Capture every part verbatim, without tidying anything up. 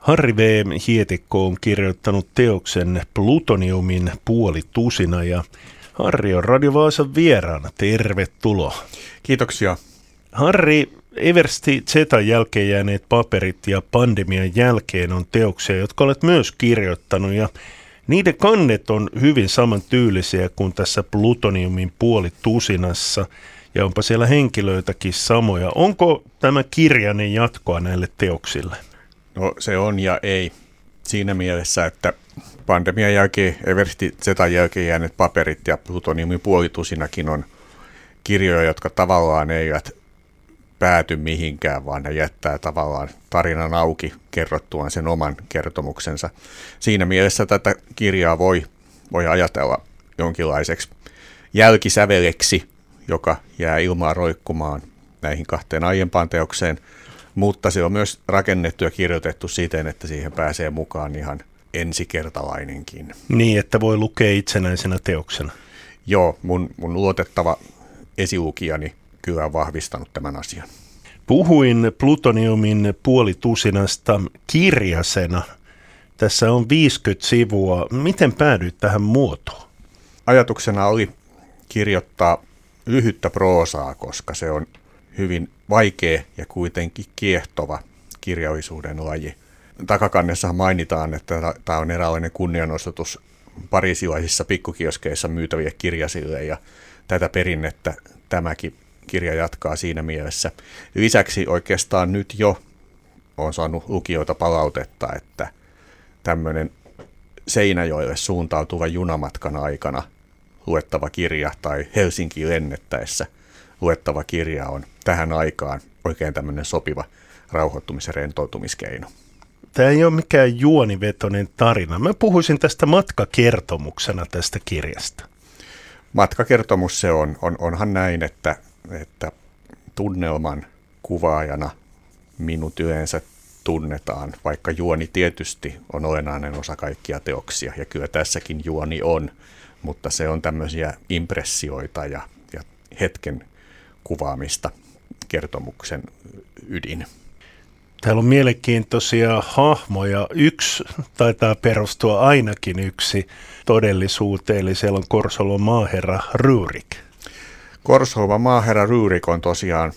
Harri V. Hietikko on kirjoittanut teoksen Plutoniumin puolitusina ja Harri on Radio Vaasan vieraana. Tervetuloa. Kiitoksia. Harri, Eversti Zetan jälkeen jääneet paperit ja pandemian jälkeen on teoksia, jotka olet myös kirjoittanut ja niiden kannet on hyvin samantyylisiä kuin tässä Plutoniumin puolitusinassa ja onpa siellä henkilöitäkin samoja. Onko tämä kirjainen jatkoa näille teoksille? No se on ja ei. Siinä mielessä, että pandemian jälkeen, Eversti Zetan jälkeen jääneet paperit ja Plutoniumin puolitusinakin on kirjoja, jotka tavallaan eivät pääty mihinkään, vaan ne jättää tavallaan tarinan auki kerrottuaan sen oman kertomuksensa. Siinä mielessä tätä kirjaa voi, voi ajatella jonkinlaiseksi jälkisäveleksi, joka jää ilmaan roikkumaan näihin kahteen aiempaan teokseen, mutta se on myös rakennettu ja kirjoitettu siten, että siihen pääsee mukaan ihan ensikertalainenkin. Niin, että voi lukea itsenäisenä teoksena. Joo, mun, mun luotettava esilukijani kyllä on vahvistanut tämän asian. Puhuin Plutoniumin puolitusinasta kirjasena. Tässä on viisikymmentä sivua. Miten päädyit tähän muotoon? Ajatuksena oli kirjoittaa lyhyttä proosaa, koska se on hyvin vaikea ja kuitenkin kiehtova kirjallisuuden laji. Takakannessahan mainitaan, että tämä on eräänlainen kunnianosoitus pariisilaisissa pikkukioskeissa myytäville kirjasille ja tätä perinnettä tämäkin kirja jatkaa siinä mielessä. Lisäksi oikeastaan nyt jo olen saanut lukijoilta palautetta, että tämmöinen Seinäjoelle suuntautuva junamatkan aikana luettava kirja tai Helsinkiin lennettäessä luettava kirja on tähän aikaan oikein tämmöinen sopiva rauhoittumis- ja rentoutumiskeino. Tämä ei ole mikään juonivetoinen tarina. Mä puhuisin tästä matkakertomuksena tästä kirjasta. Matkakertomus se on. on onhan näin, että, että tunnelman kuvaajana minut yleensä tunnetaan, vaikka juoni tietysti on olennainen osa kaikkia teoksia, ja kyllä tässäkin juoni on, mutta se on tämmöisiä impressioita ja, ja hetken kuvaamista kertomuksen ydin. Täällä on mielenkiintoisia hahmoja. Yksi taitaa perustua ainakin yksi todellisuuteen, eli siellä on Korsholman maaherra Rurik. Korsholman maaherra Rurik on tosiaan,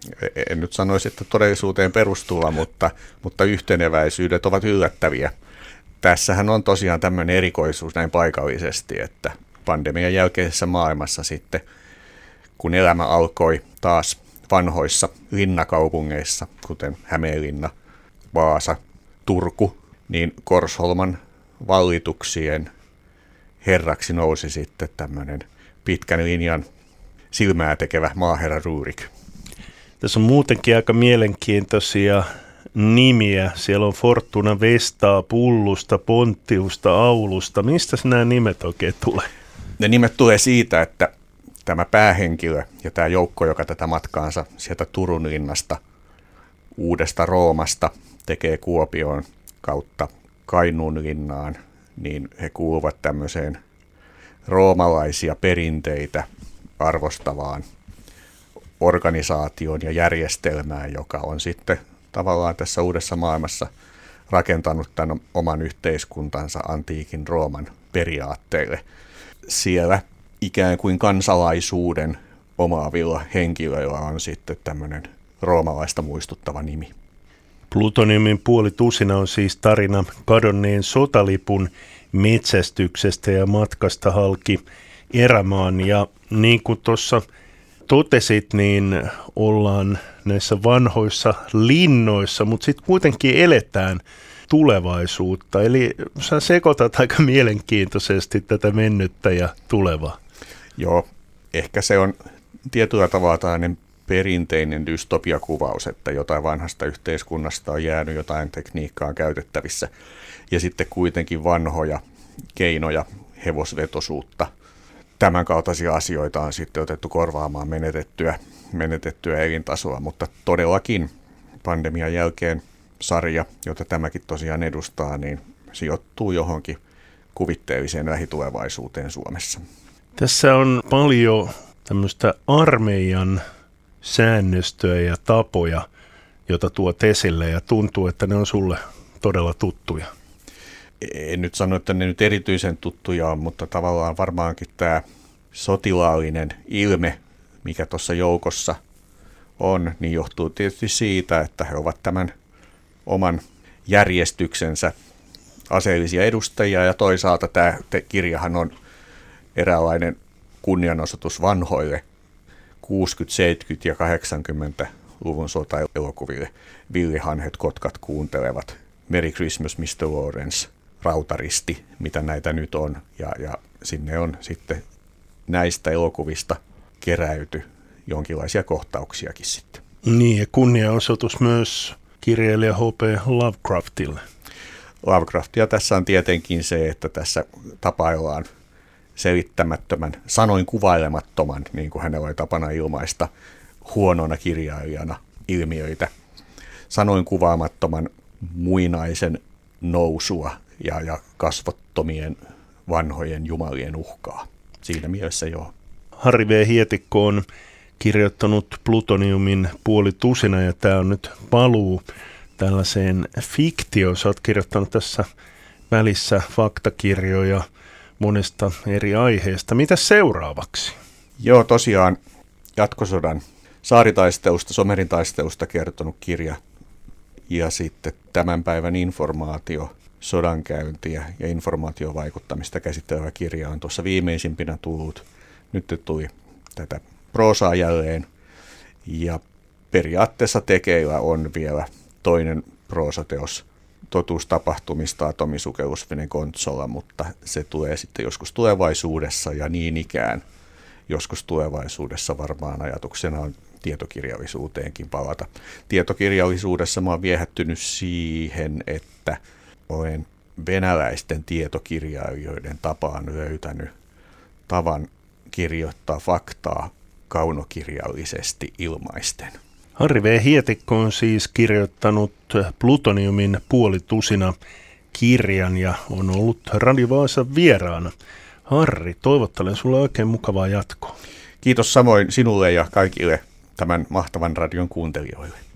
en nyt sanoisi, että todellisuuteen perustuva, mutta, mutta yhteneväisyydet ovat yllättäviä. Tässähän on tosiaan tämmöinen erikoisuus näin paikallisesti, että pandemian jälkeisessä maailmassa sitten, kun elämä alkoi taas vanhoissa linnakaupungeissa, kuten Hämeenlinna, Vaasa, Turku, niin Korsholman vallituksien herraksi nousi sitten tämmöinen pitkän linjan silmää tekevä maaherra Rurik. Tässä on muutenkin aika mielenkiintoisia nimiä. Siellä on Fortuna Vestaa, Pullusta, Ponttiusta, Aulusta. Mistä nämä nimet oikein tulee? Ne nimet tulee siitä, että tämä päähenkilö ja tämä joukko, joka tätä matkaansa sieltä Turun linnasta, Uudesta Roomasta tekee Kuopioon kautta Kainuun linnaan, niin he kuuluvat tämmöiseen roomalaisia perinteitä arvostavaan organisaatioon ja järjestelmään, joka on sitten tavallaan tässä uudessa maailmassa rakentanut tämän oman yhteiskuntansa antiikin Rooman periaatteille. Siellä ikään kuin kansalaisuuden omaavilla henkilöillä on sitten tämmöinen roomalaista muistuttava nimi. Plutoniumin puolitusina on siis tarina kadonneen sotalipun metsästyksestä ja matkasta halki erämaan. Ja niin kuin tuossa totesit, niin ollaan näissä vanhoissa linnoissa, mutta sitten kuitenkin eletään tulevaisuutta. Eli sä sekoitat aika mielenkiintoisesti tätä mennyttä ja tulevaa. Joo, ehkä se on tietyllä tavalla tällainen perinteinen dystopiakuvaus, että jotain vanhasta yhteiskunnasta on jäänyt, jotain tekniikkaa käytettävissä ja sitten kuitenkin vanhoja keinoja, hevosvetosuutta. Tämän kaltaisia asioita on sitten otettu korvaamaan menetettyä, menetettyä elintasoa, mutta todellakin pandemian jälkeen sarja, jota tämäkin tosiaan edustaa, niin sijoittuu johonkin kuvitteelliseen lähitulevaisuuteen Suomessa. Tässä on paljon tämmöistä armeijan säännöstöä ja tapoja, jota tuot esille ja tuntuu, että ne on sulle todella tuttuja? En nyt sano, että ne nyt erityisen tuttuja on, mutta tavallaan varmaankin tämä sotilaallinen ilme, mikä tuossa joukossa on, niin johtuu tietysti siitä, että he ovat tämän oman järjestyksensä aseellisia edustajia, ja toisaalta tämä kirjahan on eräänlainen kunnianosoitus vanhoille kuusikymmentä-, seitsemänkymmentä- ja kahdeksankymmentäluvun sotaelokuville. Villihanhet, kotkat kuuntelevat, Merry Christmas, mister Lawrence, Rautaristi, mitä näitä nyt on, ja, ja sinne on sitten näistä elokuvista keräyty jonkinlaisia kohtauksiakin sitten. Niin, ja kunnianosoitus myös kirjailija H P Lovecraftille. Lovecraftia tässä on tietenkin se, että tässä tapaillaan selittämättömän, sanoin kuvailemattoman, niin kuin hänellä oli tapana ilmaista, huonona kirjailijana ilmiöitä. Sanoin kuvaamattoman muinaisen nousua ja, ja kasvottomien vanhojen jumalien uhkaa. Siinä mielessä joo. Harri V. Hietikko on kirjoittanut Plutoniumin puoli tusina, ja tämä on nyt paluu tällaiseen fiktioon. Sä oot kirjoittanut tässä välissä faktakirjoja monesta eri aiheesta. Mitä seuraavaksi? Joo, tosiaan jatkosodan saaritaistelusta, Somerin taistelusta kertonut kirja ja sitten tämän päivän informaatio, sodankäyntiä ja informaatiovaikuttamista käsittelevä kirja on tuossa viimeisimpinä tullut. Nyt tuli tätä proosaa jälleen ja periaatteessa tekeillä on vielä toinen proosateos totuustapahtumista Atomisukellus Venegontsolla, mutta se tulee sitten joskus tulevaisuudessa ja niin ikään joskus tulevaisuudessa varmaan ajatuksena on tietokirjallisuuteenkin palata. Tietokirjallisuudessa mä oon viehättynyt siihen, että olen venäläisten tietokirjailijoiden tapaan löytänyt tavan kirjoittaa faktaa kaunokirjallisesti ilmaisten. Harri V. Hietikko on siis kirjoittanut Plutoniumin puoli tusina kirjan ja on ollut Radio Vaasan vieraana. Harri, toivottelen sulle oikein mukavaa jatkoa. Kiitos samoin sinulle ja kaikille tämän mahtavan radion kuuntelijoille.